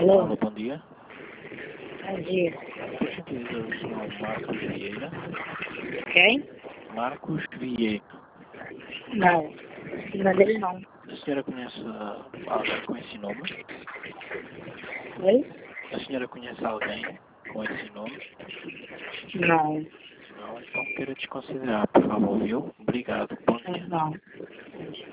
Alô? Alô, bom dia. Bom dia. Por gentileza, o senhor Marcos Vieira. Quem? Marcos Vieira. Não. Não dele não. A senhora conhece alguém com esse nome? Oi? A senhora conhece alguém com esse nome? Não. Não, então quero desconsiderar, por favor, viu? Obrigado. Bom dia. Não.